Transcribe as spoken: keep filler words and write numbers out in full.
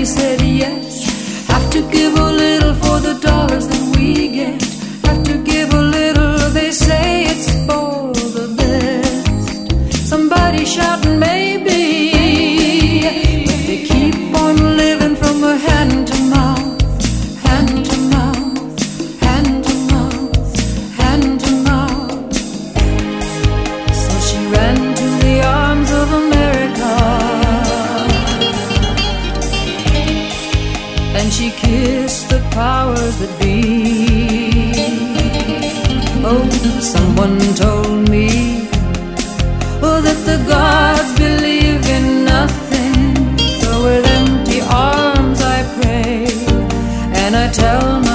said yes. Have to give a little for the dollars that we get. Have to give a little, they say it's for the best. Somebody shouting maybe, but they keep on living from a hand to mouth, hand to mouth, hand to mouth, hand to mouth. So she ran to the arms of America, and she kissed the powers that be. Oh, someone told me, oh, that the gods believe in nothing. So with empty arms I pray, and I tell